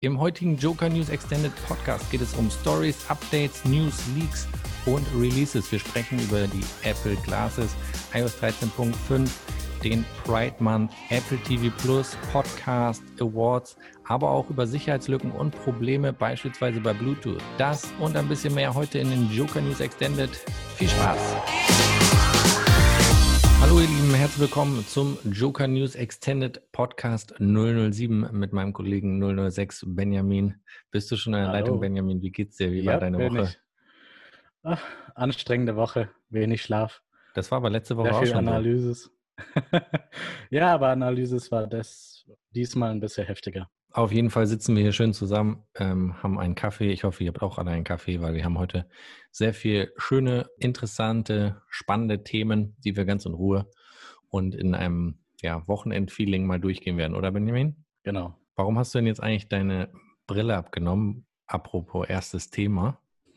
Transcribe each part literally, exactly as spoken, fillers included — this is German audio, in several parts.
Im heutigen Joker News Extended Podcast geht es um Stories, Updates, News, Leaks und Releases. Wir sprechen über die Apple Glasses, iOS dreizehn Punkt fünf, den Pride Month, Apple T V Plus, Podcast, Awards, aber auch über Sicherheitslücken und Probleme, beispielsweise bei Bluetooth. Das und ein bisschen mehr heute in den Joker News Extended. Viel Spaß! Hallo ihr Lieben, herzlich willkommen zum Joker News Extended Podcast null null sieben mit meinem Kollegen null null sechs Benjamin. Bist du schon in der Hallo. Leitung, Benjamin? Wie geht's dir? Wie Ja, war deine bin Woche? ich. Ach, anstrengende Woche, wenig Schlaf, Das war aber letzte Woche sehr auch viel schon so. Analyses. Ja, aber Analyses war das diesmal ein bisschen heftiger. Auf jeden Fall sitzen wir hier schön zusammen, ähm, haben einen Kaffee. Ich hoffe, ihr habt auch alle einen Kaffee, weil wir haben heute sehr viel schöne, interessante, spannende Themen, die wir ganz in Ruhe und in einem ja, Wochenend-Feeling mal durchgehen werden, oder Benjamin? Genau. Warum hast du denn jetzt eigentlich deine Brille abgenommen? Apropos erstes Thema.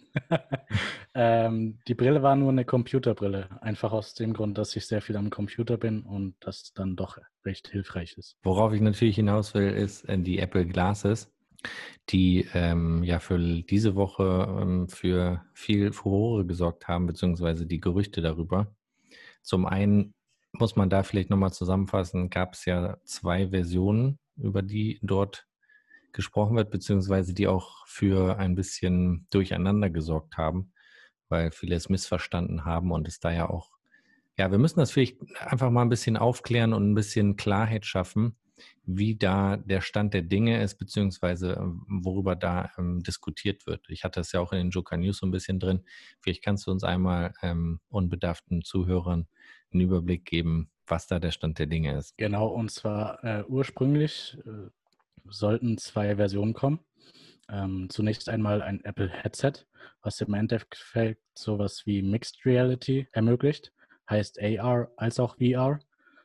ähm, die Brille war nur eine Computerbrille, einfach aus dem Grund, dass ich sehr viel am Computer bin und das dann doch recht hilfreich ist. Worauf ich natürlich hinaus will, ist äh, die Apple Glasses, die ähm, ja für diese Woche ähm, für viel Furore gesorgt haben, beziehungsweise die Gerüchte darüber. Zum einen muss man da vielleicht nochmal zusammenfassen, gab es ja zwei Versionen, über die dort gesprochen wird, beziehungsweise die auch für ein bisschen Durcheinander gesorgt haben, weil viele es missverstanden haben und es da ja auch, ja, wir müssen das vielleicht einfach mal ein bisschen aufklären und ein bisschen Klarheit schaffen, wie da der Stand der Dinge ist, beziehungsweise ähm, worüber da ähm, diskutiert wird. Ich hatte es ja auch in den Joker News so ein bisschen drin. Vielleicht kannst du uns einmal ähm, unbedarften Zuhörern einen Überblick geben, was da der Stand der Dinge ist. Genau, und zwar äh, ursprünglich äh, sollten zwei Versionen kommen. Ähm, zunächst einmal ein Apple Headset, was im Endeffekt sowas wie Mixed Reality ermöglicht, heißt A R als auch V R,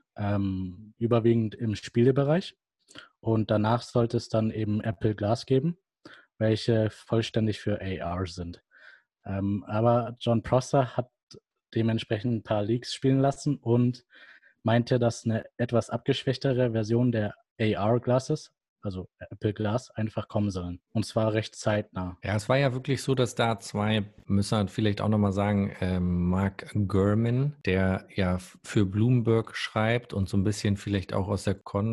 ähm, überwiegend im Spielebereich. Und danach sollte es dann eben Apple Glass geben, welche vollständig für A R sind. Ähm, aber Jon Prosser hat dementsprechend ein paar Leaks spielen lassen und meinte, dass eine etwas abgeschwächtere Version der A R-Glasses, also Apple Glass, einfach kommen sollen. Und zwar recht zeitnah. Ja, es war ja wirklich so, dass da zwei, müssen wir vielleicht auch nochmal sagen, ähm, Mark Gurman, der ja f- für Bloomberg schreibt und so ein bisschen vielleicht auch aus der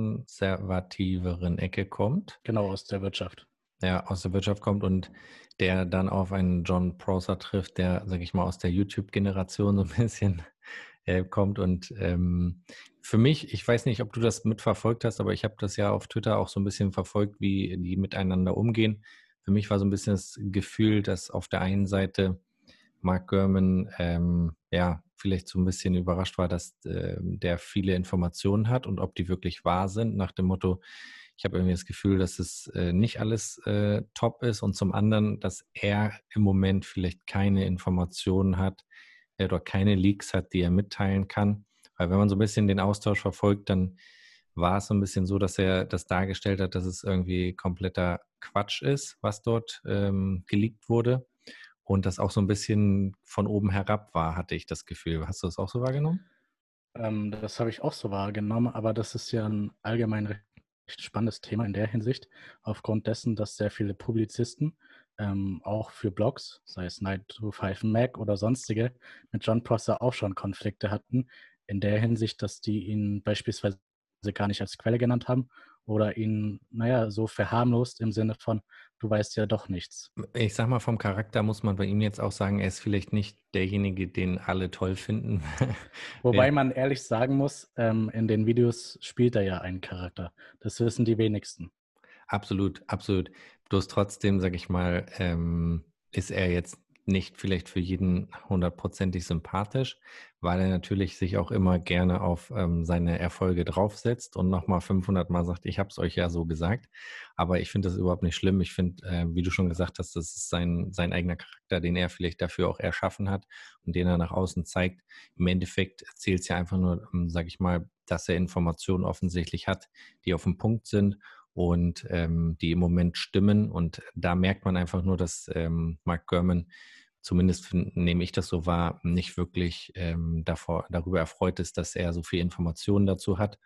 konservativeren Ecke kommt, Genau, aus der Wirtschaft. der aus der Wirtschaft kommt und der dann auf einen Jon Prosser trifft, der, sag ich mal, aus der YouTube-Generation so ein bisschen äh, kommt. Und ähm, für mich, ich weiß nicht, ob du das mitverfolgt hast, aber ich habe das ja auf Twitter auch so ein bisschen verfolgt, wie die miteinander umgehen. Für mich war so ein bisschen das Gefühl, dass auf der einen Seite Mark Gurman ähm, ja vielleicht so ein bisschen überrascht war, dass äh, der viele Informationen hat und ob die wirklich wahr sind, nach dem Motto, ich habe irgendwie das Gefühl, dass es äh, nicht alles äh, top ist und zum anderen, dass er im Moment vielleicht keine Informationen hat äh, oder keine Leaks hat, die er mitteilen kann. Weil wenn man so ein bisschen den Austausch verfolgt, dann war es so ein bisschen so, dass er das dargestellt hat, dass es irgendwie kompletter Quatsch ist, was dort ähm, geleakt wurde. Und das auch so ein bisschen von oben herab war, hatte ich das Gefühl. Hast du das auch so wahrgenommen? Ähm, das habe ich auch so wahrgenommen, aber das ist ja ein allgemein recht spannendes Thema in der Hinsicht, aufgrund dessen, dass sehr viele Publizisten ähm, auch für Blogs, sei es nine to five Mac oder sonstige, mit Jon Prosser auch schon Konflikte hatten, in der Hinsicht, dass die ihn beispielsweise gar nicht als Quelle genannt haben oder ihn, naja, so verharmlost im Sinne von, du weißt ja doch nichts. Ich sag mal, vom Charakter muss man bei ihm jetzt auch sagen, er ist vielleicht nicht derjenige, den alle toll finden. Wer- Wobei man ehrlich sagen muss, ähm, in den Videos spielt er ja einen Charakter. Das wissen die wenigsten. Absolut, absolut. Bloß trotzdem, sag ich mal, ähm, ist er jetzt nicht vielleicht für jeden hundertprozentig sympathisch, weil er natürlich sich auch immer gerne auf ähm, seine Erfolge draufsetzt und nochmal fünfhundert Mal sagt, ich habe es euch ja so gesagt. Aber ich finde das überhaupt nicht schlimm. Ich finde, äh, wie du schon gesagt hast, das ist sein, sein eigener Charakter, den er vielleicht dafür auch erschaffen hat und den er nach außen zeigt. Im Endeffekt zählt es ja einfach nur, ähm, sag ich mal, dass er Informationen offensichtlich hat, die auf dem Punkt sind und ähm, die im Moment stimmen. Und da merkt man einfach nur, dass ähm, Mark Gurman, zumindest find, nehme ich das so wahr, nicht wirklich ähm, davor, darüber erfreut ist, dass er so viel Informationen dazu hat.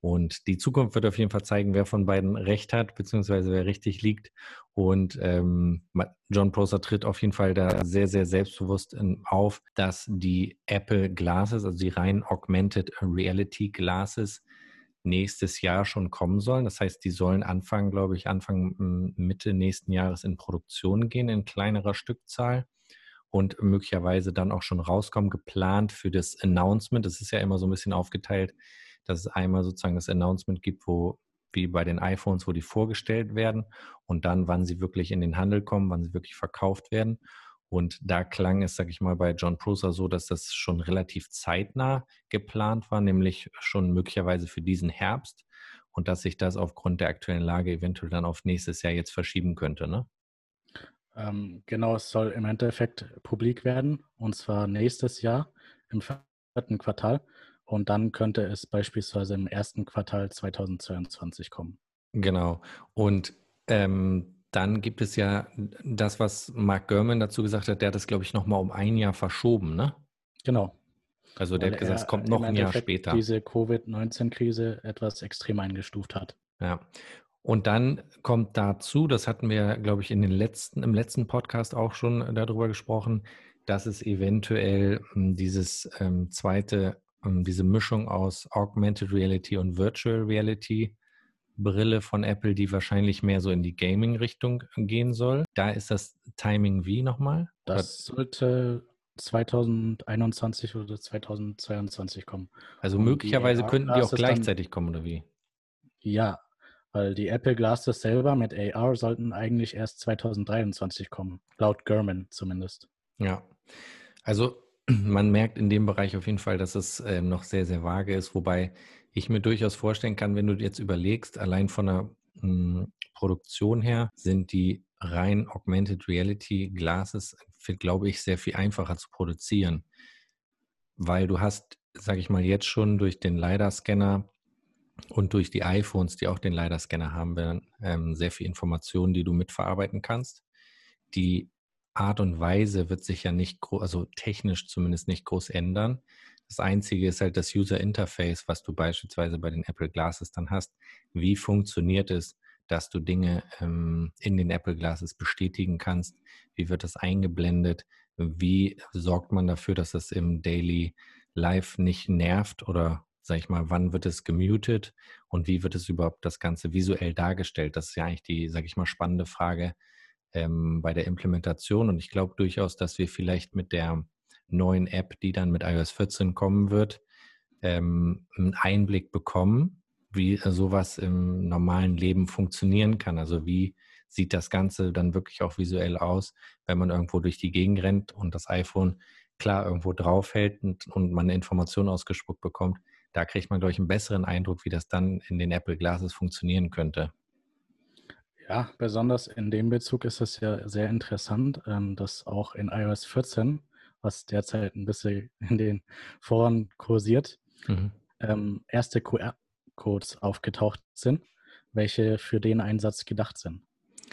Und die Zukunft wird auf jeden Fall zeigen, wer von beiden recht hat, beziehungsweise wer richtig liegt. Und ähm, Jon Prosser tritt auf jeden Fall da sehr, sehr selbstbewusst in, auf, dass die Apple Glasses, also die rein Augmented Reality Glasses, nächstes Jahr schon kommen sollen. Das heißt, die sollen Anfang, glaube ich, Anfang Mitte nächsten Jahres in Produktion gehen in kleinerer Stückzahl und möglicherweise dann auch schon rauskommen, geplant für das Announcement. Das ist ja immer so ein bisschen aufgeteilt, dass es einmal sozusagen das Announcement gibt, wo wie bei den iPhones, wo die vorgestellt werden und dann, wann sie wirklich in den Handel kommen, wann sie wirklich verkauft werden. Und da klang es, sag ich mal, bei Jon Prosser so, dass das schon relativ zeitnah geplant war, nämlich schon möglicherweise für diesen Herbst und dass sich das aufgrund der aktuellen Lage eventuell dann auf nächstes Jahr jetzt verschieben könnte, ne? Ähm, genau, es soll im Endeffekt publik werden und zwar nächstes Jahr im vierten Quartal und dann könnte es beispielsweise im ersten Quartal zweitausendzweiundzwanzig kommen. Genau. Und ähm, dann gibt es ja das, was Mark Gurman dazu gesagt hat, der hat das, glaube ich, nochmal um ein Jahr verschoben, ne? Genau, Also der weil hat gesagt, es er kommt im noch ein Jahr Endeffekt später. diese Covid neunzehn Krise etwas extrem eingestuft hat. Ja. Und dann kommt dazu, das hatten wir, glaube ich, in den letzten, im letzten Podcast auch schon darüber gesprochen, dass es eventuell ähm, dieses ähm, zweite, ähm, diese Mischung aus Augmented Reality und Virtual Reality Brille von Apple, die wahrscheinlich mehr so in die Gaming-Richtung gehen soll. Da ist das Timing wie nochmal? Oder? Das sollte zweitausendeinundzwanzig oder zweitausendzweiundzwanzig kommen. Also Und die möglicherweise könnten die auch A R-Glasses dann, gleichzeitig kommen, oder wie? ja, weil die Apple Glasses selber mit A R sollten eigentlich erst zweitausenddreiundzwanzig kommen, laut Gurman zumindest. Ja, also man merkt in dem Bereich auf jeden Fall, dass es ähm, noch sehr, sehr vage ist, wobei ich mir durchaus vorstellen kann, wenn du jetzt überlegst, allein von der mh, Produktion her sind die rein Augmented Reality Glasses, glaube ich, sehr viel einfacher zu produzieren, weil du hast, sage ich mal, jetzt schon durch den LiDAR-Scanner und durch die iPhones, die auch den LiDAR-Scanner haben werden, ähm, sehr viel Informationen, die du mitverarbeiten kannst. Die Art und Weise wird sich ja nicht, gro- also technisch zumindest nicht groß ändern. Das Einzige ist halt das User Interface, was du beispielsweise bei den Apple Glasses dann hast. Wie funktioniert es, dass du Dinge ähm, in den Apple Glasses bestätigen kannst? Wie wird das eingeblendet? Wie sorgt man dafür, dass es im Daily Life nicht nervt oder sag ich mal, wann wird es gemutet und wie wird es überhaupt das Ganze visuell dargestellt? Das ist ja eigentlich die, sag ich mal, spannende Frage ähm, bei der Implementation. Und ich glaube durchaus, dass wir vielleicht mit der neuen App, die dann mit iOS vierzehn kommen wird, ähm, einen Einblick bekommen, wie äh, sowas im normalen Leben funktionieren kann. Also wie sieht das Ganze dann wirklich auch visuell aus, wenn man irgendwo durch die Gegend rennt und das iPhone klar irgendwo draufhält und, und man eine Information ausgespuckt bekommt. Da kriegt man, glaube ich, einen besseren Eindruck, wie das dann in den Apple Glasses funktionieren könnte. Ja, besonders in dem Bezug ist es ja sehr interessant, ähm, dass auch in iOS vierzehn, was derzeit ein bisschen in den Foren kursiert, Mhm. ähm, erste Q R-Codes aufgetaucht sind, welche für den Einsatz gedacht sind.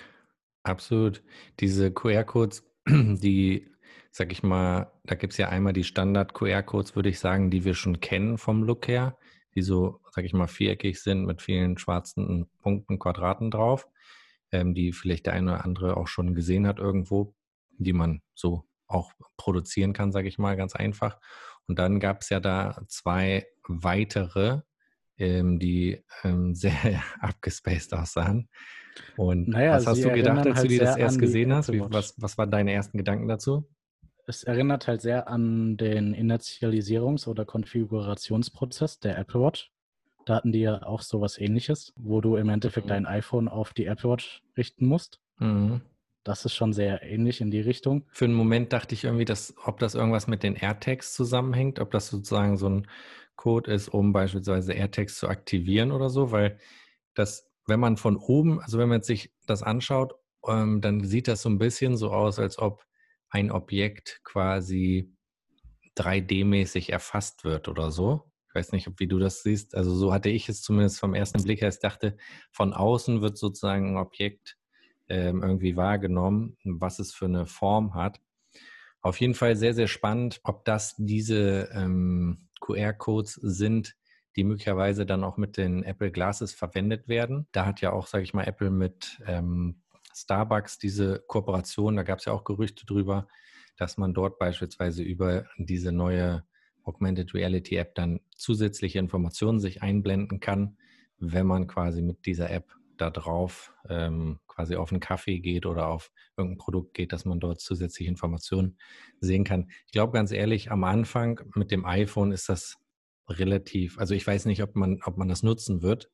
Absolut. Diese Q R-Codes, die, sag ich mal, da gibt es ja einmal die Standard-Q R-Codes, würde ich sagen, die wir schon kennen vom Look her, die so, sag ich mal, viereckig sind mit vielen schwarzen Punkten, Quadraten drauf, ähm, die vielleicht der eine oder andere auch schon gesehen hat irgendwo, die man so auch produzieren kann, sage ich mal, ganz einfach. Und dann gab es ja da zwei weitere, ähm, die ähm, sehr abgespaced aussahen. Und Naja, was hast sie du gedacht, erinnern als du halt die das sehr erst an die gesehen hast? Apple Wie, Watch. was, was waren deine ersten Gedanken dazu? Es erinnert halt sehr an den Initialisierungs- oder Konfigurationsprozess der Apple Watch. Da hatten die ja auch sowas Ähnliches, wo du im Endeffekt Mhm. dein iPhone auf die Apple Watch richten musst. Mhm. Das ist schon sehr ähnlich in die Richtung. Für einen Moment dachte ich irgendwie, dass, ob das irgendwas mit den AirTags zusammenhängt, ob das sozusagen so ein Code ist, um beispielsweise AirTags zu aktivieren oder so, weil das, wenn man von oben, also wenn man sich das anschaut, ähm, dann sieht das so ein bisschen so aus, als ob ein Objekt quasi drei D-mäßig erfasst wird oder so. Ich weiß nicht, ob wie du das siehst. Also so hatte ich es zumindest vom ersten Blick her. Ich dachte, von außen wird sozusagen ein Objekt ähm, irgendwie wahrgenommen, was es für eine Form hat. Auf jeden Fall sehr, sehr spannend, ob das diese ähm, Q R-Codes sind, die möglicherweise dann auch mit den Apple Glasses verwendet werden. Da hat ja auch, sage ich mal, Apple mit ähm, Starbucks diese Kooperation, da gab es ja auch Gerüchte drüber, dass man dort beispielsweise über diese neue Augmented Reality App dann zusätzliche Informationen sich einblenden kann, wenn man quasi mit dieser App da drauf ähm, quasi auf einen Kaffee geht oder auf irgendein Produkt geht, dass man dort zusätzliche Informationen sehen kann. Ich glaube ganz ehrlich, am Anfang mit dem iPhone ist das relativ, also ich weiß nicht, ob man, ob man das nutzen wird,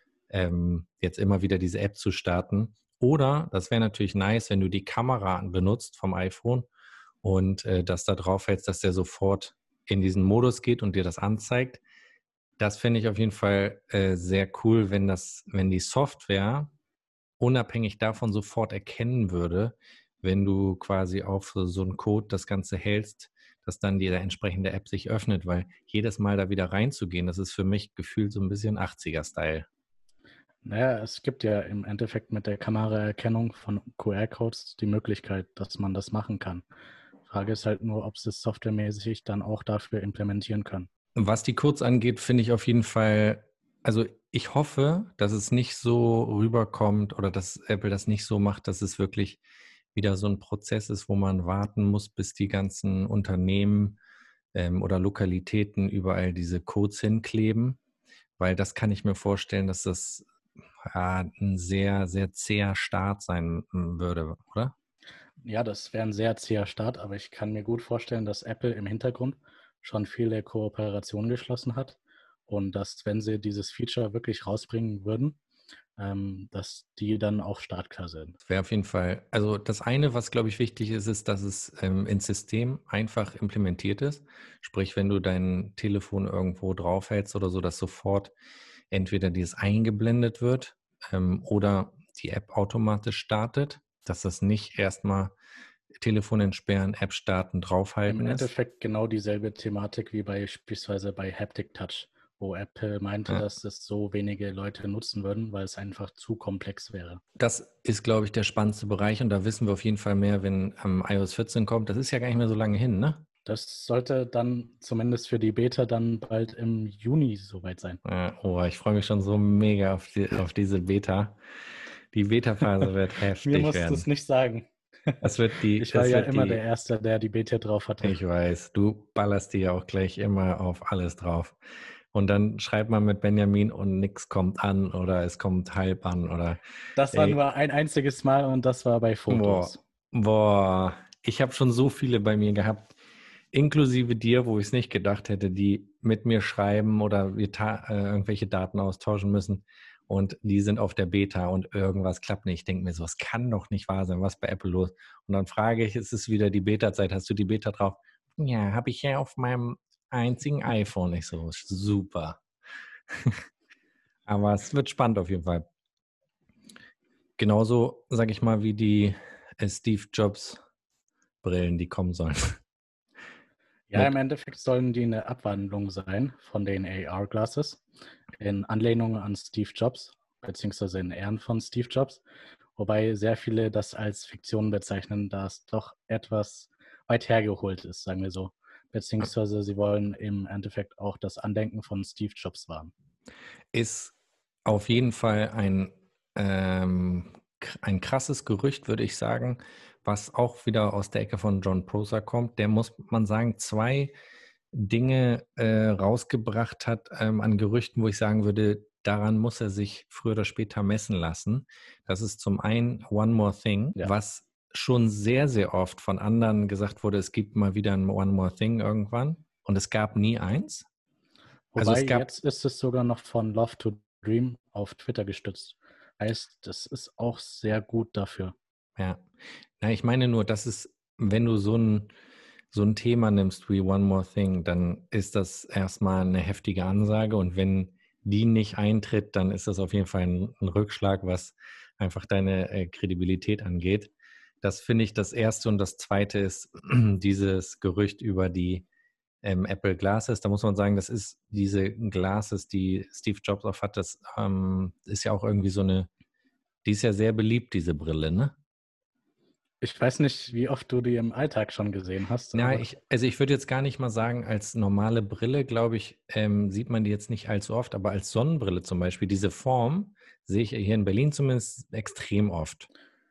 ähm, jetzt immer wieder diese App zu starten. Oder, das wäre natürlich nice, wenn du die Kamera benutzt vom iPhone und äh, das da drauf hältst, dass der sofort in diesen Modus geht und dir das anzeigt. Das fände ich auf jeden Fall äh, sehr cool, wenn das, wenn die Software unabhängig davon sofort erkennen würde, wenn du quasi auf so, so einen Code das Ganze hältst, dass dann die entsprechende App sich öffnet, weil jedes Mal da wieder reinzugehen, das ist für mich gefühlt so ein bisschen achtziger-Style. Naja, es gibt ja im Endeffekt mit der Kameraerkennung von Q R-Codes die Möglichkeit, dass man das machen kann. Frage ist halt nur, ob sie es softwaremäßig dann auch dafür implementieren können. Was die Codes angeht, finde ich auf jeden Fall, also ich hoffe, dass es nicht so rüberkommt oder dass Apple das nicht so macht, dass es wirklich wieder so ein Prozess ist, wo man warten muss, bis die ganzen Unternehmen ähm, oder Lokalitäten überall diese Codes hinkleben, weil das kann ich mir vorstellen, dass das ja, ein sehr, sehr zäher Start sein mm, würde, oder? Ja, das wäre ein sehr zäher Start, aber ich kann mir gut vorstellen, dass Apple im Hintergrund schon viele Kooperationen geschlossen hat und dass, wenn sie dieses Feature wirklich rausbringen würden, ähm, dass die dann auch startklar sind. Das wäre auf jeden Fall, also das eine, was glaube ich wichtig ist, ist, dass es ähm, ins System einfach implementiert ist. Sprich, wenn du dein Telefon irgendwo draufhältst oder so, dass sofort entweder dieses eingeblendet wird ähm, oder die App automatisch startet, dass das nicht erstmal Telefon entsperren, App starten, Im draufhalten ist. Endeffekt genau dieselbe Thematik wie beispielsweise bei Haptic Touch, wo Apple meinte, Ja. dass es so wenige Leute nutzen würden, weil es einfach zu komplex wäre. Das ist, glaube ich, der spannendste Bereich und da wissen wir auf jeden Fall mehr, wenn ähm, i O S vierzehn kommt. Das ist ja gar nicht mehr so lange hin, ne? Das sollte dann zumindest für die Beta dann bald im Juni soweit sein. Ja, oh, ich freue mich schon so mega auf, die, auf diese Beta. Die Beta-Phase wird Mir heftig musst du es werden. nicht sagen. Das wird die, Ich war das ja wird immer der die, Erste, der die Beta drauf hatte. ich weiß, du ballerst die ja auch gleich immer auf alles drauf. Und dann schreibt man mit Benjamin und nix kommt an oder es kommt halb an oder Das war ey, nur ein einziges Mal und das war bei boah, Fotos. boah, ich habe schon so viele bei mir gehabt, inklusive dir, wo ich es nicht gedacht hätte, die mit mir schreiben oder wir ta- äh, irgendwelche Daten austauschen müssen und die sind auf der Beta und irgendwas klappt nicht. Ich denke mir so, es kann doch nicht wahr sein, was ist bei Apple los? Und dann frage ich, ist es wieder die Beta-Zeit, hast du die Beta drauf? Ja, habe ich ja auf meinem einzigen iPhone. Ich so, super. Aber es wird spannend auf jeden Fall. Genauso, sage ich mal, wie die äh, Steve Jobs Brillen, die kommen sollen. Ja, im Mit, Endeffekt sollen die eine Abwandlung sein von den A R-Glasses in Anlehnung an Steve Jobs, beziehungsweise in Ehren von Steve Jobs, wobei sehr viele das als Fiktion bezeichnen, da es doch etwas weit hergeholt ist, sagen wir so. Beziehungsweise sie wollen im Endeffekt auch das Andenken von Steve Jobs wahren. ist auf jeden Fall ein, ähm, ein krasses Gerücht, würde ich sagen, was auch wieder aus der Ecke von John Prosser kommt. Der, muss man sagen, zwei Dinge äh, rausgebracht hat ähm, an Gerüchten, wo ich sagen würde, daran muss er sich früher oder später messen lassen. Das ist zum einen One More Thing, Ja. was schon sehr, sehr oft von anderen gesagt wurde, es gibt mal wieder ein One More Thing irgendwann und es gab nie eins. Also Wobei es gab jetzt ist es sogar noch von Love to Dream auf Twitter gestützt. Heißt, das ist auch sehr gut dafür. Ja, na, ich meine nur, dass es, wenn du so ein, so ein Thema nimmst wie One More Thing, dann ist das erstmal eine heftige Ansage und wenn die nicht eintritt, dann ist das auf jeden Fall ein, ein Rückschlag, was einfach deine äh, Kredibilität angeht. Das finde ich das Erste und das Zweite ist dieses Gerücht über die ähm, Apple Glasses. Da muss man sagen, das ist diese Glasses, die Steve Jobs auf hat, das ähm, ist ja auch irgendwie so eine, die ist ja sehr beliebt, diese Brille, ne? Ich weiß nicht, wie oft du die im Alltag schon gesehen hast, Na, aber ich, also ich würde jetzt gar nicht mal sagen, als normale Brille, glaube ich, ähm, sieht man die jetzt nicht allzu oft, aber als Sonnenbrille zum Beispiel, diese Form sehe ich hier in Berlin zumindest extrem oft.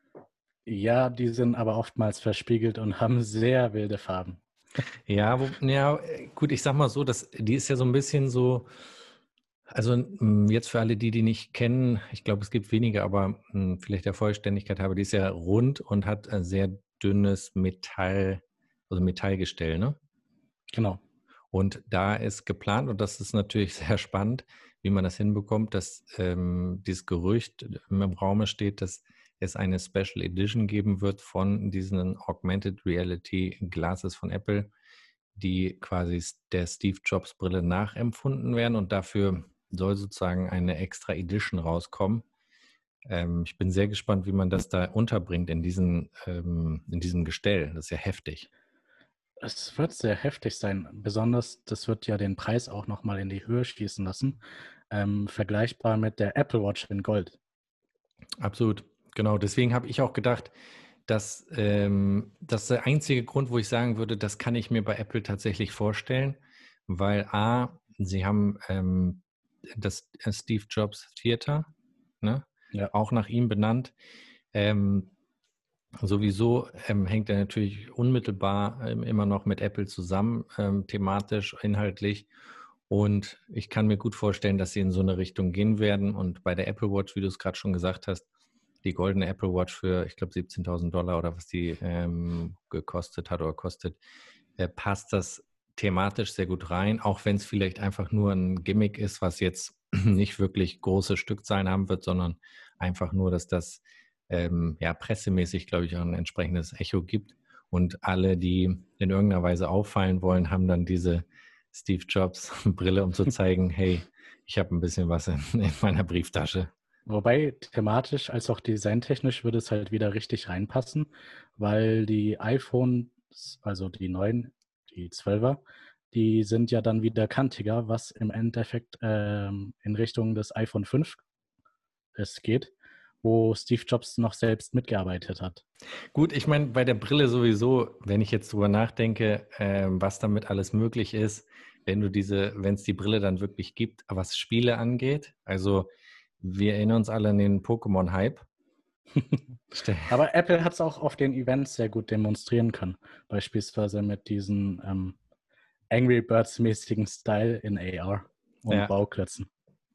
ja, die sind aber oftmals verspiegelt und haben sehr wilde Farben. Ja, wo, ja, äh, gut, ich sag mal so, dass, die ist ja so ein bisschen so, also m, jetzt für alle, die die nicht kennen, ich glaube, es gibt wenige, aber m, vielleicht der Vollständigkeit halber, die ist ja rund und hat ein sehr dünnes Metall, also Metallgestell, ne? Genau. Und da ist geplant, und das ist natürlich sehr spannend, wie man das hinbekommt, dass ähm, dieses Gerücht im Raume steht, dass es eine Special Edition geben wird von diesen Augmented Reality Glasses von Apple, die quasi der Steve Jobs Brille nachempfunden werden, und dafür soll sozusagen eine extra Edition rauskommen. Ähm, ich bin sehr gespannt, wie man das da unterbringt in, diesen, ähm, in diesem Gestell. Das ist ja heftig. Es wird sehr heftig sein. Besonders, das wird ja den Preis auch nochmal in die Höhe schießen lassen. Ähm, vergleichbar mit der Apple Watch in Gold. Absolut, genau. Deswegen habe ich auch gedacht, dass ähm, das ist der einzige Grund, wo ich sagen würde, das kann ich mir bei Apple tatsächlich vorstellen, weil A, sie haben ähm, das äh, Steve Jobs Theater, ne, Ja. auch nach ihm benannt. Ähm, sowieso ähm, hängt er natürlich unmittelbar ähm, immer noch mit Apple zusammen, ähm, thematisch, inhaltlich. Und ich kann mir gut vorstellen, dass sie in so eine Richtung gehen werden. Und bei der Apple Watch, wie du es gerade schon gesagt hast, die goldene Apple Watch für, ich glaube, siebzehntausend Dollar oder was die ähm, gekostet hat oder kostet, äh, passt das thematisch sehr gut rein, auch wenn es vielleicht einfach nur ein Gimmick ist, was jetzt nicht wirklich große Stückzahlen haben wird, sondern einfach nur, dass das ähm, ja pressemäßig, glaube ich, auch ein entsprechendes Echo gibt. Und alle, die in irgendeiner Weise auffallen wollen, haben dann diese Steve Jobs Brille, um zu zeigen, hey, ich habe ein bisschen was in, in meiner Brieftasche. Wobei thematisch als auch designtechnisch würde es halt wieder richtig reinpassen, weil die iPhones, also die neuen, die zwölfer, die sind ja dann wieder kantiger, was im Endeffekt ähm, in Richtung des iPhone fünf es geht, wo Steve Jobs noch selbst mitgearbeitet hat. Gut, ich meine, bei der Brille sowieso, wenn ich jetzt drüber nachdenke, ähm, was damit alles möglich ist, wenn du diese, wenn es die Brille dann wirklich gibt, was Spiele angeht. Also wir erinnern uns alle an den Pokémon-Hype. Ste- Aber Apple hat es auch auf den Events sehr gut demonstrieren können. Beispielsweise mit diesem ähm, Angry Birds-mäßigen Style in A R und Ja, Bauklötzen.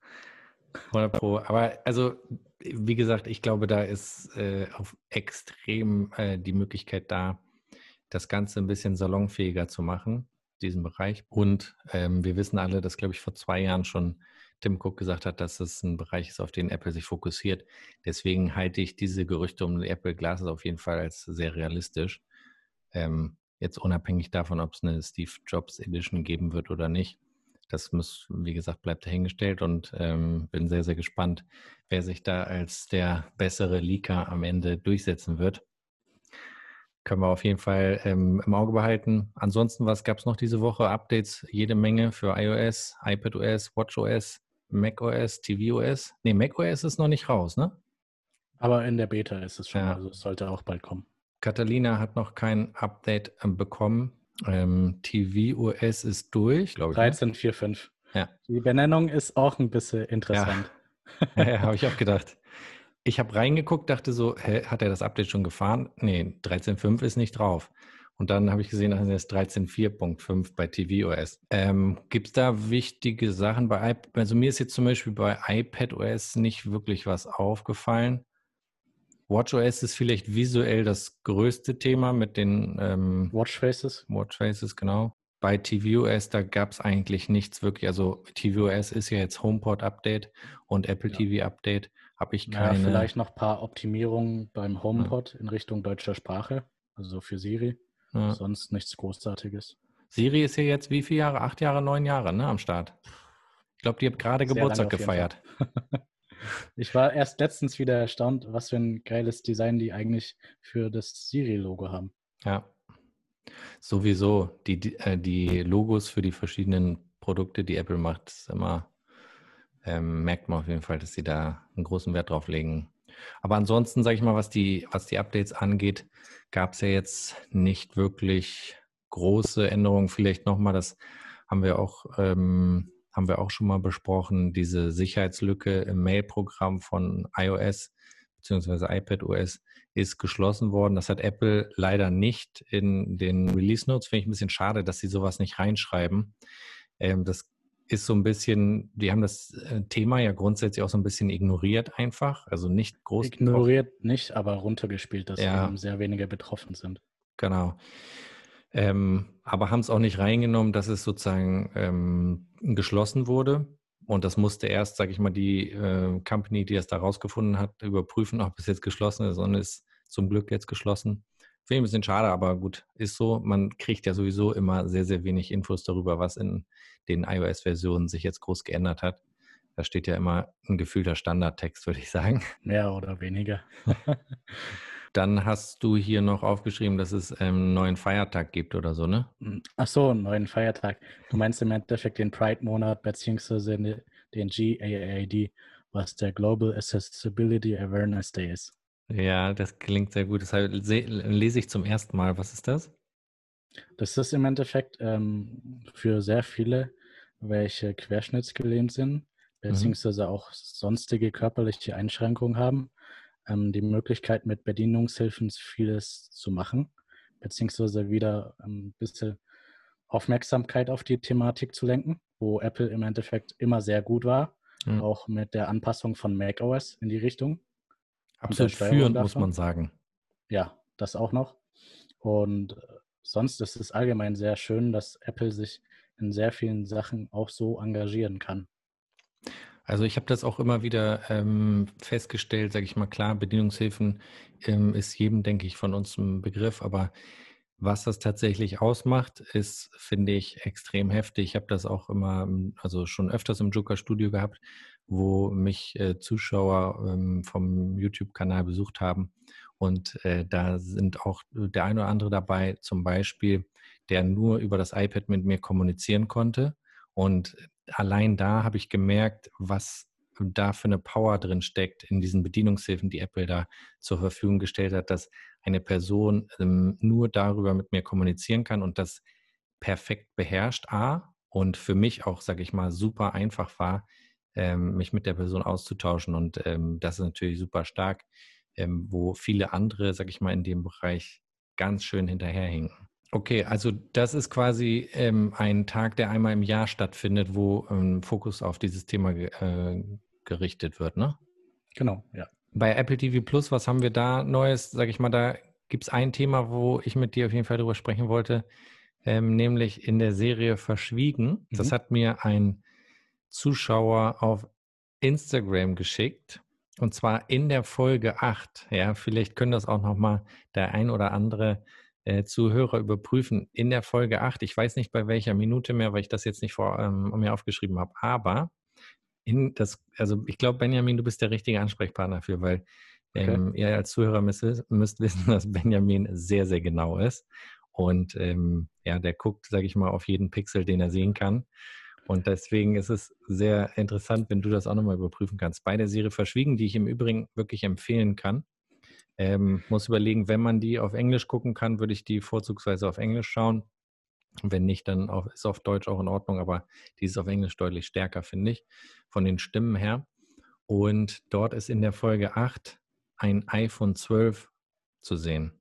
hundert Pro. Aber also, wie gesagt, ich glaube, da ist äh, auf extrem äh, die Möglichkeit da, das Ganze ein bisschen salonfähiger zu machen, diesen Bereich. Und ähm, wir wissen alle, dass, glaube ich, vor zwei Jahren schon Tim Cook gesagt hat, dass es ein Bereich ist, auf den Apple sich fokussiert. Deswegen halte ich diese Gerüchte um die Apple Glasses auf jeden Fall als sehr realistisch. Ähm, jetzt unabhängig davon, ob es eine Steve Jobs Edition geben wird oder nicht. Das muss, wie gesagt, bleibt dahingestellt, und ähm, bin sehr, sehr gespannt, wer sich da als der bessere Leaker am Ende durchsetzen wird. Können wir auf jeden Fall ähm, im Auge behalten. Ansonsten, was gab es noch diese Woche? Updates, jede Menge für iOS, iPadOS, WatchOS, macOS, tvOS. Nee, macOS ist noch nicht raus, ne? Aber in der Beta ist es schon, Ja. also es sollte auch bald kommen. Catalina hat noch kein Update ähm, bekommen. Ähm, tvOS ist durch, glaube ich, ne? dreizehn Punkt vier Punkt fünf. Ja. Die Benennung ist auch ein bisschen Ja, interessant. ja, habe ich auch gedacht. Ich habe reingeguckt, dachte so, hä, hat er das Update schon gefahren? Nee, dreizehn Punkt fünf ist nicht drauf. Und dann habe ich gesehen, das ist dreizehn Punkt vier Punkt fünf bei tvOS. Ähm, Gibt es da wichtige Sachen bei iPad? Also mir ist jetzt zum Beispiel bei iPadOS nicht wirklich was aufgefallen. WatchOS ist vielleicht visuell das größte Thema mit den ähm, Watchfaces. Watchfaces, genau. Bei tvOS, da gab es eigentlich nichts wirklich. Also tvOS ist ja jetzt HomePod-Update und Apple Ja. T V-Update. Habe ich Naja, keine. vielleicht noch ein paar Optimierungen beim Ja, HomePod in Richtung deutscher Sprache, also für Siri. ja. Sonst nichts Großartiges. Siri ist hier jetzt wie viele Jahre? Acht Jahre, neun Jahre, ne, am Start. Ich glaube, die hat gerade Sehr lange Geburtstag auf jeden Fall. gefeiert. Ich war erst letztens wieder erstaunt, was für ein geiles Design die eigentlich für das Siri-Logo haben. Ja, sowieso. Die, die, äh, die Logos für die verschiedenen Produkte, die Apple macht, ist immer, ähm, merkt man auf jeden Fall, dass sie da einen großen Wert drauf legen. Aber ansonsten, sage ich mal, was die, was die Updates angeht, gab es ja jetzt nicht wirklich große Änderungen. Vielleicht nochmal, das haben wir auch, ähm, haben wir auch schon mal besprochen, diese Sicherheitslücke im Mail-Programm von iOS bzw. iPadOS ist geschlossen worden. Das hat Apple leider nicht in den Release Notes. Finde ich ein bisschen schade, dass sie sowas nicht reinschreiben. Ähm, das ist so ein bisschen, die haben das äh, Thema ja grundsätzlich auch so ein bisschen ignoriert einfach, also nicht groß drauf. Ignoriert nicht, aber runtergespielt, dass Ja, eben sehr wenige betroffen sind. genau. Ähm, aber haben es auch nicht reingenommen, dass es sozusagen ähm, geschlossen wurde. Und das musste erst, sage ich mal, die äh, Company, die es da rausgefunden hat, überprüfen, ob es jetzt geschlossen ist, und ist zum Glück jetzt geschlossen. Finde ich ein bisschen schade, aber gut, ist so. Man kriegt ja sowieso immer sehr, sehr wenig Infos darüber, was in den iOS-Versionen sich jetzt groß geändert hat. Da steht ja immer ein gefühlter Standardtext, würde ich sagen. Mehr oder weniger. Dann hast du hier noch aufgeschrieben, dass es einen neuen Feiertag gibt oder so, ne? Ach so, einen neuen Feiertag. Du meinst im Endeffekt den Pride-Monat beziehungsweise ne- den G A A D, was der Global Accessibility Awareness Day ist. Ja, das klingt sehr gut. Deshalb se- lese ich zum ersten Mal. Was ist das? Das ist im Endeffekt ähm, für sehr viele, welche querschnittsgelähmt sind, Mhm. beziehungsweise auch sonstige körperliche Einschränkungen haben, ähm, die Möglichkeit mit Bedienungshilfen vieles zu machen, beziehungsweise wieder ähm, ein bisschen Aufmerksamkeit auf die Thematik zu lenken, wo Apple im Endeffekt immer sehr gut war, Ja. auch mit der Anpassung von macOS in die Richtung und der Absolut Steuerung führend, muss man davon. sagen. Ja, das auch noch. Und äh, sonst ist es allgemein sehr schön, dass Apple sich in sehr vielen Sachen auch so engagieren kann. Also ich habe das auch immer wieder ähm, festgestellt, sage ich mal, klar, Bedienungshilfen ähm, ist jedem, denke ich, von uns ein Begriff, aber was das tatsächlich ausmacht, ist, finde ich, extrem heftig. Ich habe das auch immer, ähm, also schon öfters im Joker Studio gehabt, wo mich äh, Zuschauer ähm, vom YouTube-Kanal besucht haben. Und äh, da sind auch der eine oder andere dabei, zum Beispiel, der nur über das iPad mit mir kommunizieren konnte. Und allein da habe ich gemerkt, was da für eine Power drin steckt in diesen Bedienungshilfen, die Apple da zur Verfügung gestellt hat, dass eine Person ähm, nur darüber mit mir kommunizieren kann und das perfekt beherrscht, A, und für mich auch, sage ich mal, super einfach war, ähm, mich mit der Person auszutauschen. Und ähm, das ist natürlich super stark, ähm, wo viele andere, sage ich mal, in dem Bereich ganz schön hinterherhinken. Okay, also das ist quasi ähm, ein Tag, der einmal im Jahr stattfindet, wo ähm, Fokus auf dieses Thema ge äh, gerichtet wird, ne? Genau, ja. Bei Apple T V Plus, was haben wir da Neues? Sag ich mal, da gibt es ein Thema, wo ich mit dir auf jeden Fall drüber sprechen wollte, ähm, nämlich in der Serie Verschwiegen. Das Mhm. hat mir ein Zuschauer auf Instagram geschickt, und zwar in der Folge acht. Ja, vielleicht können das auch nochmal der ein oder andere äh, Zuhörer überprüfen. In der Folge acht, ich weiß nicht bei welcher Minute mehr, weil ich das jetzt nicht vor ähm, mir aufgeschrieben habe, aber in das, also ich glaube, Benjamin, du bist der richtige Ansprechpartner dafür, weil Okay. ähm, ihr als Zuhörer müsst, müsst wissen, dass Benjamin sehr, sehr genau ist. Und ähm, ja, der guckt, sage ich mal, auf jeden Pixel, den er sehen kann. Und deswegen ist es sehr interessant, wenn du das auch nochmal überprüfen kannst. Bei der Serie Verschwiegen, die ich im Übrigen wirklich empfehlen kann. Ähm, muss überlegen, wenn man die auf Englisch gucken kann, würde ich die vorzugsweise auf Englisch schauen. Wenn nicht, dann auf, ist auf Deutsch auch in Ordnung, aber die ist auf Englisch deutlich stärker, finde ich, von den Stimmen her. Und dort ist in der Folge acht ein iPhone zwölf zu sehen.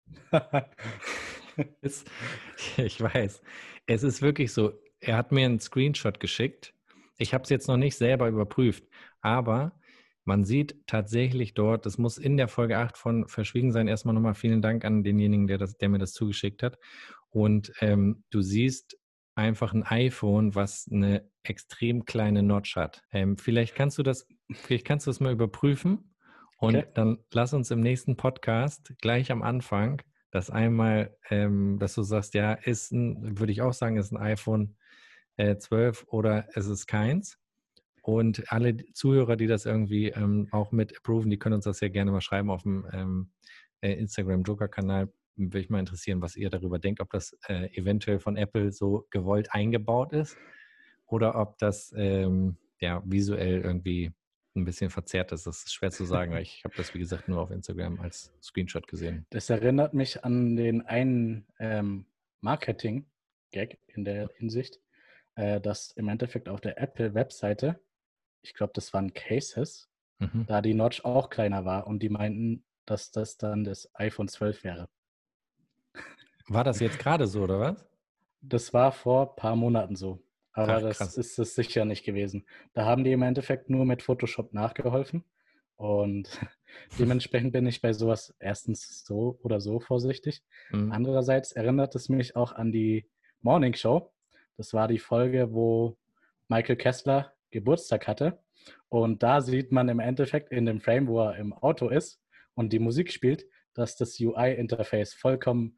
Es, ich weiß, es ist wirklich so. Er hat mir einen Screenshot geschickt. Ich habe es jetzt noch nicht selber überprüft, aber man sieht tatsächlich dort, das muss in der Folge acht von Verschwiegen sein. Erstmal nochmal vielen Dank an denjenigen, der, das, der mir das zugeschickt hat. Und ähm, du siehst einfach ein iPhone, was eine extrem kleine Notch hat. Ähm, vielleicht kannst du das, vielleicht kannst du das mal überprüfen, und Okay. dann lass uns im nächsten Podcast gleich am Anfang das einmal, ähm, dass du sagst, ja, ist ein, würde ich auch sagen, ist ein iPhone äh, zwölf oder es ist keins. Und alle Zuhörer, die das irgendwie ähm, auch mit approven, die können uns das sehr gerne mal schreiben auf dem ähm, äh, Instagram-Joker-Kanal. Würde ich mal interessieren, was ihr darüber denkt, ob das äh, eventuell von Apple so gewollt eingebaut ist oder ob das ähm, ja visuell irgendwie ein bisschen verzerrt ist. Das ist schwer zu sagen, weil ich habe das, wie gesagt, nur auf Instagram als Screenshot gesehen. Das erinnert mich an den einen ähm, Marketing-Gag in der Hinsicht, äh, dass im Endeffekt auf der Apple-Webseite, ich glaube, das waren Cases, Mhm. da die Notch auch kleiner war und die meinten, dass das dann das iPhone zwölf wäre. War das jetzt gerade so, oder was? Das war vor ein paar Monaten so. Aber Ach, das krass. ist es sicher nicht gewesen. Da haben die im Endeffekt nur mit Photoshop nachgeholfen. Und dementsprechend bin ich bei sowas erstens so oder so vorsichtig. Mhm. Andererseits erinnert es mich auch an die Morning Show. Das war die Folge, wo Michael Kessler Geburtstag hatte. Und da sieht man im Endeffekt in dem Frame, wo er im Auto ist und die Musik spielt, dass das U I-Interface vollkommen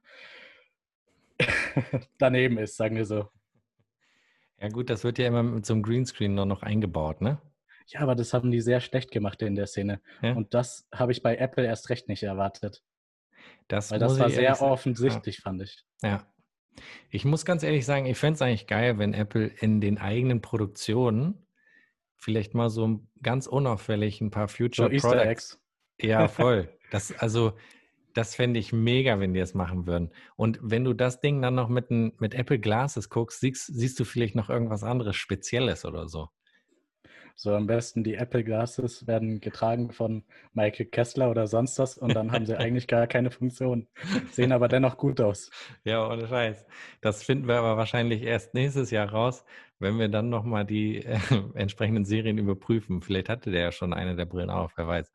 daneben ist, sagen wir so. Ja gut, das wird ja immer mit so einem Greenscreen noch, noch eingebaut, ne? Ja, aber das haben die sehr schlecht gemacht in der Szene. Ja, Und das habe ich bei Apple erst recht nicht erwartet. das Weil muss das war ich ehrlich sehr sagen. Ja, offensichtlich, fand ich. ja. Ich muss ganz ehrlich sagen, ich fände es eigentlich geil, wenn Apple in den eigenen Produktionen vielleicht mal so ganz unauffällig ein paar So Future Easter Products. Eggs. Ja, voll. Das, also, das fände ich mega, wenn die das machen würden. Und wenn du das Ding dann noch mit, n- mit Apple Glasses guckst, siehst, siehst du vielleicht noch irgendwas anderes Spezielles oder so. So am besten die Apple Glasses werden getragen von Michael Kessler oder sonst was und dann haben sie eigentlich gar keine Funktion. Sehen aber dennoch gut aus. Ja, ohne Scheiß. Das finden wir aber wahrscheinlich erst nächstes Jahr raus, wenn wir dann nochmal die äh, entsprechenden Serien überprüfen. Vielleicht hatte der ja schon eine der Brillen auf, wer weiß.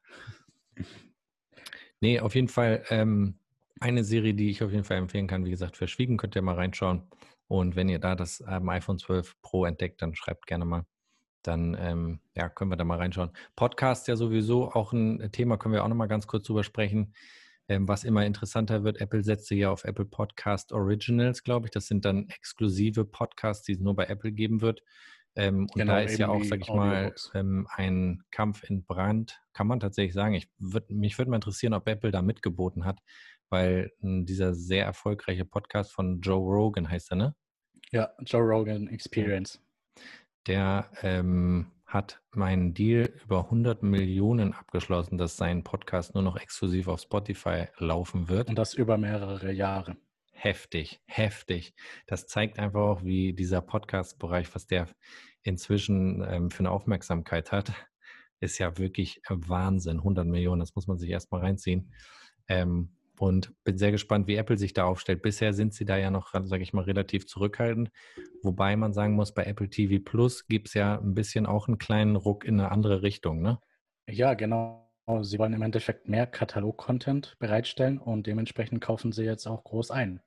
Nee, auf jeden Fall ähm, eine Serie, die ich auf jeden Fall empfehlen kann. Wie gesagt, Verschwiegen, könnt ihr mal reinschauen. Und wenn ihr da das ähm, iPhone zwölf Pro entdeckt, dann schreibt gerne mal. Dann ähm, ja, können wir da mal reinschauen. Podcast ja sowieso auch ein Thema, können wir auch nochmal ganz kurz drüber sprechen, ähm, was immer interessanter wird. Apple setzt ja auf Apple Podcast Originals, glaube ich. Das sind dann exklusive Podcasts, die es nur bei Apple geben wird. Ähm, und da Genau, ist ja eben auch, wie sag ich mal, Audiobooks. ähm, ein Kampf in Brand, kann man tatsächlich sagen. Ich würd, mich würde mal interessieren, ob Apple da mitgeboten hat, weil m, dieser sehr erfolgreiche Podcast von Joe Rogan heißt er, ne? Ja, Joe Rogan Ja. Experience. Der ähm, hat meinen Deal über hundert Millionen abgeschlossen, dass sein Podcast nur noch exklusiv auf Spotify laufen wird. Und das über mehrere Jahre. Heftig, heftig. Das zeigt einfach auch, wie dieser Podcast-Bereich, was der inzwischen ähm, für eine Aufmerksamkeit hat, ist ja wirklich Wahnsinn. hundert Millionen, das muss man sich erstmal reinziehen. Ähm, und bin sehr gespannt, wie Apple sich da aufstellt. Bisher sind sie da ja noch, sage ich mal, relativ zurückhaltend. Wobei man sagen muss, bei Apple T V Plus gibt es ja ein bisschen auch einen kleinen Ruck in eine andere Richtung, ne? Ja, genau. Sie wollen im Endeffekt mehr Katalog-Content bereitstellen und dementsprechend kaufen sie jetzt auch groß ein.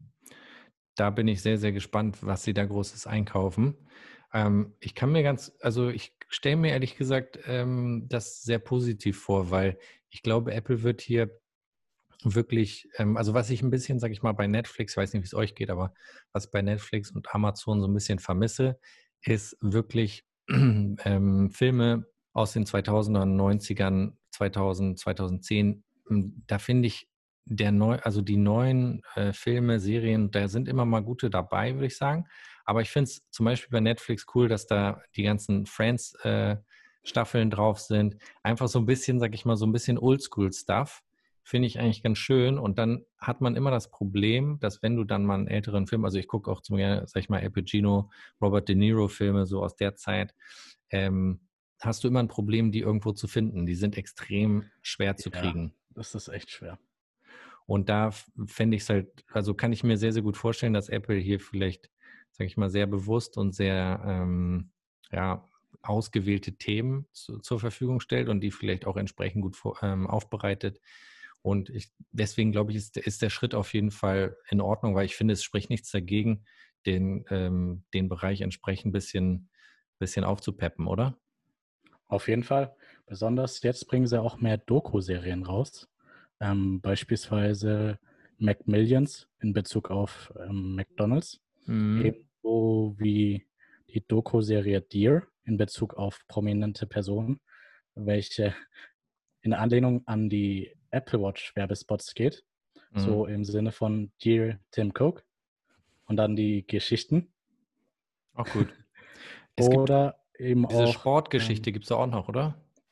Da bin ich sehr, sehr gespannt, was sie da Großes einkaufen. Ähm, ich kann mir ganz, also ich stelle mir ehrlich gesagt ähm, das sehr positiv vor, weil ich glaube, Apple wird hier wirklich, ähm, also was ich ein bisschen, sage ich mal, bei Netflix, weiß nicht, wie es euch geht, aber was ich bei Netflix und Amazon so ein bisschen vermisse, ist wirklich ähm, Filme aus den zweitausender, neunzigern, zweitausend, zweitausendzehn. ähm, Da finde ich der neu, also die neuen äh, Filme, Serien, da sind immer mal gute dabei, würde ich sagen. Aber ich finde es zum Beispiel bei Netflix cool, dass da die ganzen Friends äh, Staffeln drauf sind. Einfach so ein bisschen, sag ich mal, so ein bisschen Oldschool-Stuff finde ich eigentlich ganz schön. Und dann hat man immer das Problem, dass wenn du dann mal einen älteren Film, also ich gucke auch zum Beispiel, sag ich mal, Al Pacino, Robert De Niro Filme so aus der Zeit, ähm, hast du immer ein Problem, die irgendwo zu finden. Die sind extrem schwer zu Ja, kriegen. das ist echt schwer. Und da fände ich es halt, also kann ich mir sehr, sehr gut vorstellen, dass Apple hier vielleicht, sage ich mal, sehr bewusst und sehr ähm, ja, ausgewählte Themen zu, zur Verfügung stellt und die vielleicht auch entsprechend gut vor, ähm, aufbereitet. Und ich, deswegen glaube ich, ist, ist der Schritt auf jeden Fall in Ordnung, weil ich finde, es spricht nichts dagegen, den, ähm, den Bereich entsprechend ein bisschen, bisschen aufzupeppen, oder? Auf jeden Fall. Besonders jetzt bringen sie auch mehr Doku-Serien raus. Ähm, beispielsweise McMillions in Bezug auf ähm, McDonald's. Mhm. Ebenso wie die Doku-Serie Dear in Bezug auf prominente Personen, welche in Anlehnung an die Apple Watch Werbespots geht. Mhm. So im Sinne von Dear Tim Cook und dann die Geschichten. Auch gut. Es gibt Oder eben diese auch, Sportgeschichte, ähm, gibt es auch noch, oder?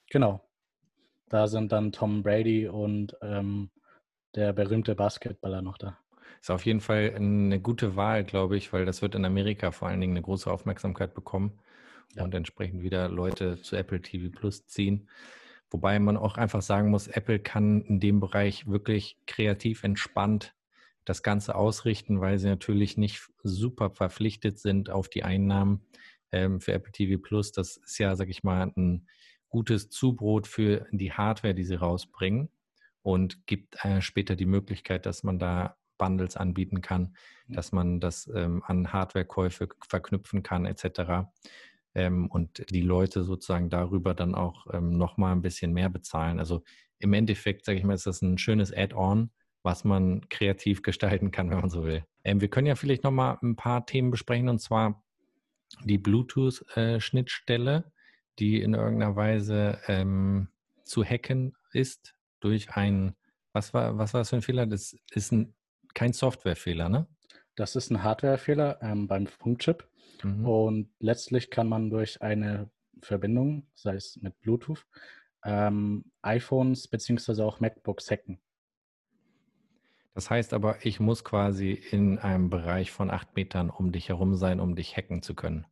Genau. Da sind dann Tom Brady und ähm, der berühmte Basketballer noch da. Ist auf jeden Fall eine gute Wahl, glaube ich, weil das wird in Amerika vor allen Dingen eine große Aufmerksamkeit bekommen Ja. und entsprechend wieder Leute zu Apple T V Plus ziehen. Wobei man auch einfach sagen muss, Apple kann in dem Bereich wirklich kreativ entspannt das Ganze ausrichten, weil sie natürlich nicht super verpflichtet sind auf die Einnahmen ähm, für Apple T V Plus. Das ist ja, sag ich mal, ein gutes Zubrot für die Hardware, die sie rausbringen und gibt äh, später die Möglichkeit, dass man da Bundles anbieten kann, dass man das ähm, an Hardwarekäufe verknüpfen kann et cetera. Ähm, und die Leute sozusagen darüber dann auch ähm, nochmal ein bisschen mehr bezahlen. Also im Endeffekt, sage ich mal, ist das ein schönes Add-on, was man kreativ gestalten kann, wenn man so will. Ähm, wir können ja vielleicht nochmal ein paar Themen besprechen, und zwar die Bluetooth-Schnittstelle, die in irgendeiner Weise ähm, zu hacken ist durch ein, was war, was war das für ein Fehler? Das ist ein, kein Softwarefehler, ne? Das ist ein Hardwarefehler ähm, beim Funkchip. Mhm. Und letztlich kann man durch eine Verbindung, sei es mit Bluetooth, ähm, iPhones beziehungsweise auch MacBooks hacken. Das heißt aber, ich muss quasi in einem Bereich von acht Metern um dich herum sein, um dich hacken zu können.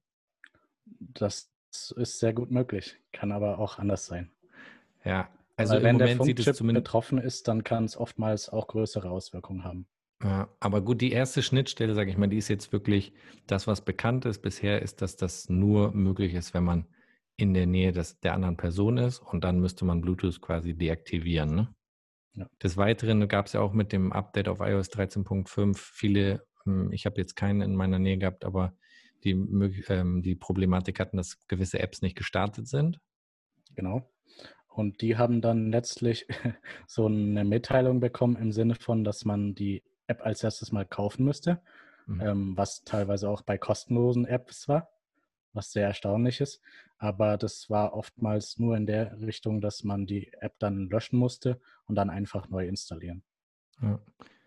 Das ist sehr gut möglich, kann aber auch anders sein. Ja, also Weil im wenn der Moment sieht es Funkchip zumindest. betroffen ist, dann kann es oftmals auch größere Auswirkungen haben. Ja, aber gut, die erste Schnittstelle, sage ich mal, die ist jetzt wirklich das, was bekannt ist. Bisher ist, dass das nur möglich ist, wenn man in der Nähe des, der anderen Person ist, und dann müsste man Bluetooth quasi deaktivieren. Ne? Ja. Des Weiteren gab es ja auch mit dem Update auf iOS dreizehn Punkt fünf viele, ich habe jetzt keinen in meiner Nähe gehabt, aber die, ähm, die Problematik hatten, dass gewisse Apps nicht gestartet sind. Genau. Und die haben dann letztlich so eine Mitteilung bekommen im Sinne von, dass man die App als erstes mal kaufen müsste, Mhm. ähm, was teilweise auch bei kostenlosen Apps war, was sehr erstaunlich ist. Aber das war oftmals nur in der Richtung, dass man die App dann löschen musste und dann einfach neu installieren. Ja.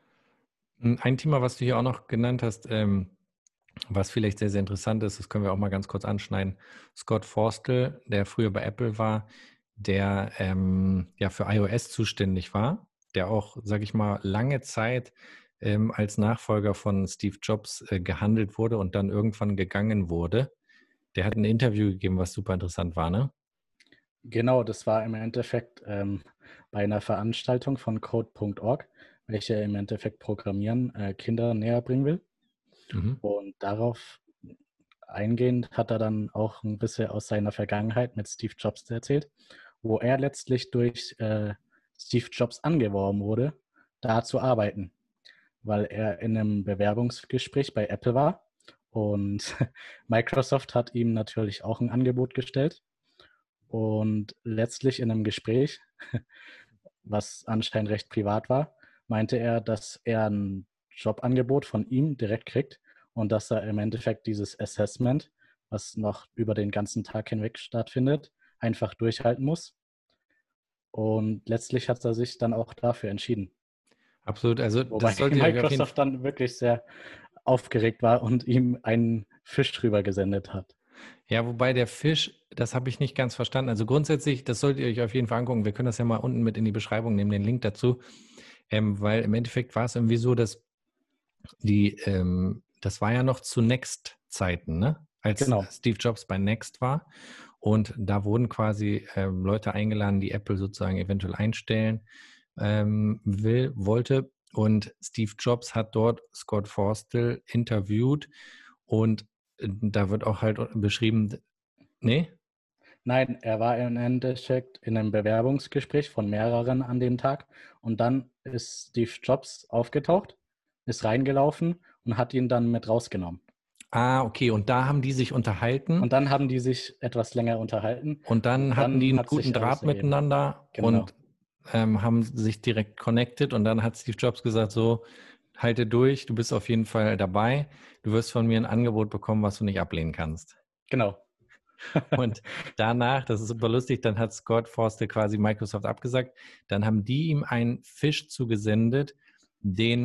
Ein Thema, was du hier auch noch genannt hast, ähm, was vielleicht sehr, sehr interessant ist, das können wir auch mal ganz kurz anschneiden. Scott Forstall, der früher bei Apple war, der ähm, ja für iOS zuständig war, der auch, sage ich mal, lange Zeit ähm, als Nachfolger von Steve Jobs äh, gehandelt wurde und dann irgendwann gegangen wurde. Der hat ein Interview gegeben, was super interessant war, ne? Genau, das war im Endeffekt ähm, bei einer Veranstaltung von Code Punkt org, welche im Endeffekt Programmieren äh, Kinder näher bringen will. Mhm. Und darauf eingehend hat er dann auch ein bisschen aus seiner Vergangenheit mit Steve Jobs erzählt, wo er letztlich durch äh, Steve Jobs angeworben wurde, da zu arbeiten, weil er in einem Bewerbungsgespräch bei Apple war und Microsoft hat ihm natürlich auch ein Angebot gestellt und letztlich in einem Gespräch, was anscheinend recht privat war, meinte er, dass er ein Jobangebot von ihm direkt kriegt und dass er im Endeffekt dieses Assessment, was noch über den ganzen Tag hinweg stattfindet, einfach durchhalten muss. Und letztlich hat er sich dann auch dafür entschieden. Absolut, also Wobei das solltet ihr euch auf jeden Fall. Microsoft dann wirklich sehr aufgeregt war und ihm einen Fisch drüber gesendet hat. Ja, wobei der Fisch, das habe ich nicht ganz verstanden. Also grundsätzlich, das solltet ihr euch auf jeden Fall angucken. Wir können das ja mal unten mit in die Beschreibung nehmen, den Link dazu. Ähm, weil im Endeffekt war es irgendwie so, dass die, ähm, das war ja noch zu Next-Zeiten, ne? Als Genau. Steve Jobs bei Next war. Und da wurden quasi ähm, Leute eingeladen, die Apple sozusagen eventuell einstellen ähm, will, wollte. Und Steve Jobs hat dort Scott Forstall interviewt und äh, da wird auch halt beschrieben, nee? Nein, er war im Endeffekt in einem Bewerbungsgespräch von mehreren an dem Tag und dann ist Steve Jobs aufgetaucht, ist reingelaufen und hat ihn dann mit rausgenommen. Ah, okay. Und da haben die sich unterhalten Und dann haben die sich etwas länger unterhalten und dann und hatten die dann einen hat guten sich alles Draht ergeben. miteinander Genau. und ähm, haben sich direkt connected und dann hat Steve Jobs gesagt, so, halte durch, du bist auf jeden Fall dabei, du wirst von mir ein Angebot bekommen, was du nicht ablehnen kannst. Genau. Und danach, das ist super lustig, dann hat Scott Forstall quasi Microsoft abgesagt, dann haben die ihm einen Fisch zugesendet, den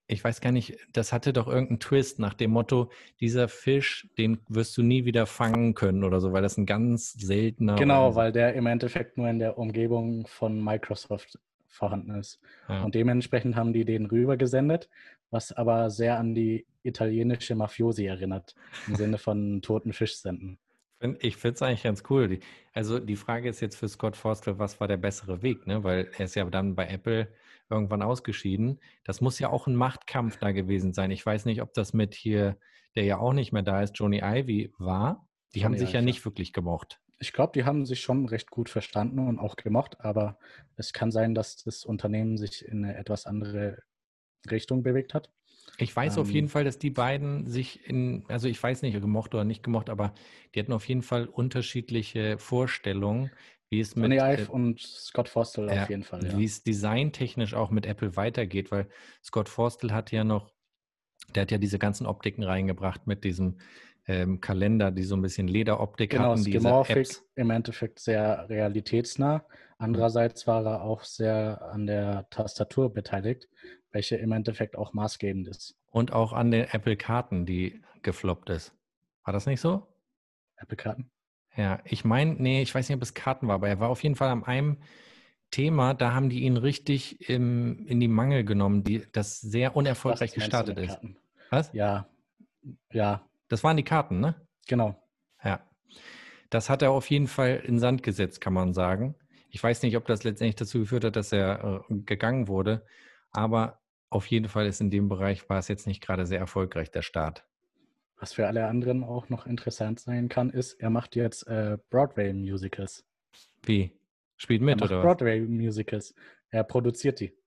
ich weiß gar nicht, das hatte doch irgendeinen Twist nach dem Motto, dieser Fisch, den wirst du nie wieder fangen können oder so, weil das ein ganz seltener Genau, oder weil der im Endeffekt nur in der Umgebung von Microsoft vorhanden ist. ja. Und dementsprechend haben die den rübergesendet, was aber sehr an die italienische Mafiosi erinnert, im Sinne von toten Fisch senden. Ich finde es eigentlich ganz cool. Die, also die Frage ist jetzt für Scott Forstall, was war der bessere Weg, ne? Weil er ist ja dann bei Apple irgendwann ausgeschieden. Das muss ja auch ein Machtkampf da gewesen sein. Ich weiß nicht, ob das mit hier, der ja auch nicht mehr da ist, Jony Ive war. Die haben Johnny sich ja Ive, ja. nicht wirklich gemocht. Ich glaube, die haben sich schon recht gut verstanden und auch gemocht, aber es kann sein, dass das Unternehmen sich in eine etwas andere Richtung bewegt hat. Ich weiß Ähm, auf jeden Fall, dass die beiden sich in, also ich weiß nicht, gemocht oder nicht gemocht, aber die hatten auf jeden Fall unterschiedliche Vorstellungen, wie es Johnny mit, Ive äh, und Scott Forstall ja, auf jeden Fall, ja. wie es designtechnisch auch mit Apple weitergeht, weil Scott Forstall hat ja noch, der hat ja diese ganzen Optiken reingebracht mit diesem ähm, Kalender, die so ein bisschen Lederoptik Genau, hatten, diese Skimorphic Apps. im Endeffekt sehr realitätsnah. Andererseits war er auch sehr an der Tastatur beteiligt, welche im Endeffekt auch maßgebend ist. Und auch an den Apple-Karten, die gefloppt ist. War das nicht so? Apple-Karten? Ja, ich meine, nee, ich weiß nicht, ob es Karten war, aber er war auf jeden Fall an einem Thema, da haben die ihn richtig im, in die Mangel genommen, die, das sehr unerfolgreich Was meinst du gestartet mit ist. Karten? Was? Ja, ja, Das waren die Karten, ne? genau. Ja. Das hat er auf jeden Fall in Sand gesetzt, kann man sagen. Ich weiß nicht, ob das letztendlich dazu geführt hat, dass er äh, gegangen wurde, aber auf jeden Fall ist in dem Bereich, war es jetzt nicht gerade sehr erfolgreich, der Start. Was für alle anderen auch noch interessant sein kann, ist, er macht jetzt äh, Broadway-Musicals. Wie? Spielt Er mit, macht oder was? Broadway-Musicals. Er produziert die.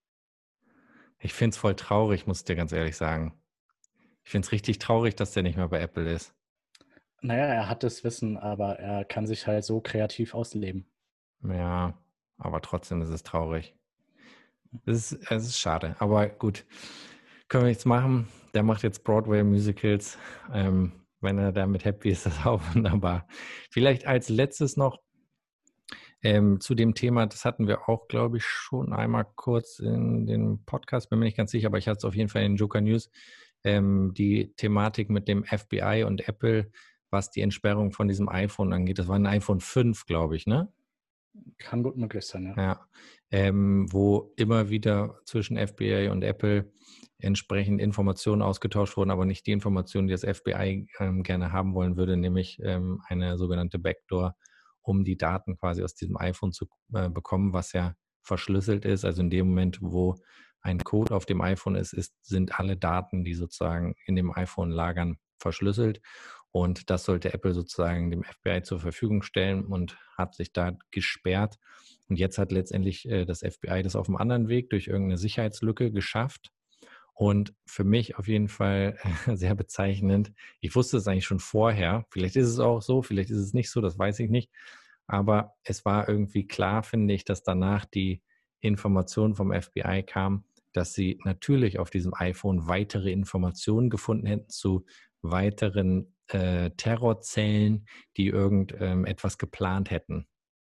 Ich finde es voll traurig, muss ich dir ganz ehrlich sagen. Ich finde es richtig traurig, dass der nicht mehr bei Apple ist. Naja, er hat das Wissen, aber er kann sich halt so kreativ ausleben. Ja, aber trotzdem ist es traurig. Es ist, es ist schade, aber gut. Können wir nichts machen. Der macht jetzt Broadway-Musicals. Ähm, wenn er damit happy ist, ist das auch wunderbar. Vielleicht als letztes noch ähm, zu dem Thema, das hatten wir auch, glaube ich, schon einmal kurz in dem Podcast, bin mir nicht ganz sicher, aber ich hatte es auf jeden Fall in Joker News, ähm, die Thematik mit dem F B I und Apple, was die Entsperrung von diesem iPhone angeht. Das war ein iPhone fünf, glaube ich, ne? Kann gut möglich sein, ja. Ja, ähm, wo immer wieder zwischen F B I und Apple entsprechend Informationen ausgetauscht wurden, aber nicht die Informationen, die das F B I ähm, gerne haben wollen würde, nämlich ähm, eine sogenannte Backdoor, um die Daten quasi aus diesem iPhone zu äh, bekommen, was ja verschlüsselt ist. Also in dem Moment, wo ein Code auf dem iPhone ist, ist, sind alle Daten, die sozusagen in dem iPhone lagern, verschlüsselt. Und das sollte Apple sozusagen dem F B I zur Verfügung stellen und hat sich da gesperrt. Und jetzt hat letztendlich äh, das F B I das auf einem anderen Weg durch irgendeine Sicherheitslücke geschafft. Und für mich auf jeden Fall äh, sehr bezeichnend. Ich wusste es eigentlich schon vorher. Vielleicht ist es auch so, vielleicht ist es nicht so, das weiß ich nicht. Aber es war irgendwie klar, finde ich, dass danach die Information vom F B I kam, dass sie natürlich auf diesem iPhone weitere Informationen gefunden hätten zu weiteren äh, Terrorzellen, die irgendetwas ähm, geplant hätten.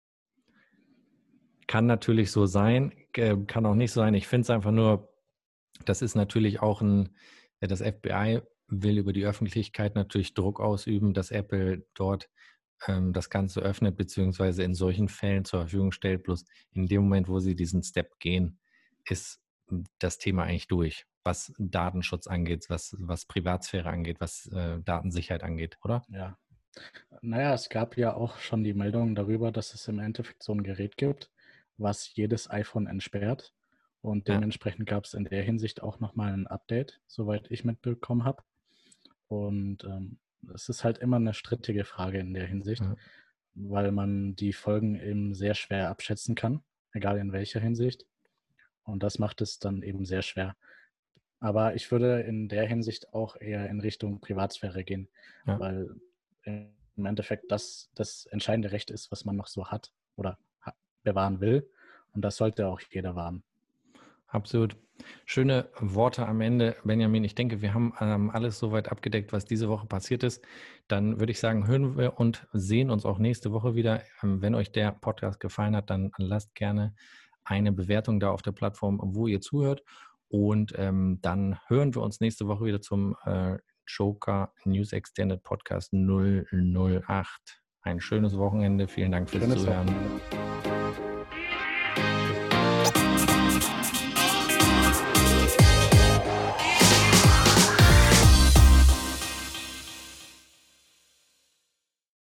Kann natürlich so sein, äh, kann auch nicht so sein. Ich finde es einfach nur, das ist natürlich auch ein, äh, das F B I will über die Öffentlichkeit natürlich Druck ausüben, dass Apple dort ähm, das Ganze öffnet, beziehungsweise in solchen Fällen zur Verfügung stellt. Bloß in dem Moment, wo sie diesen Step gehen, ist das Thema eigentlich durch, was Datenschutz angeht, was, was Privatsphäre angeht, was äh, Datensicherheit angeht, oder? Ja. Naja, es gab ja auch schon die Meldung darüber, dass es im Endeffekt so ein Gerät gibt, was jedes iPhone entsperrt. Und Ja, dementsprechend gab es in der Hinsicht auch nochmal ein Update, soweit ich mitbekommen habe. Und ähm, es ist halt immer eine strittige Frage in der Hinsicht, ja. weil man die Folgen eben sehr schwer abschätzen kann, egal in welcher Hinsicht. Und das macht es dann eben sehr schwer. Aber ich würde in der Hinsicht auch eher in Richtung Privatsphäre gehen, Ja. weil im Endeffekt das das entscheidende Recht ist, was man noch so hat oder ha bewahren will. Und das sollte auch jeder wahren. Absolut. Schöne Worte am Ende, Benjamin. Ich denke, wir haben ähm, alles soweit abgedeckt, was diese Woche passiert ist. Dann würde ich sagen, hören wir und sehen uns auch nächste Woche wieder. Ähm, wenn euch der Podcast gefallen hat, dann lasst gerne eine Bewertung da auf der Plattform, wo ihr zuhört. Und ähm, dann hören wir uns nächste Woche wieder zum äh, Joker News Extended Podcast null null acht. Ein schönes Wochenende. Vielen Dank fürs Schönes Zuhören. Wochenende.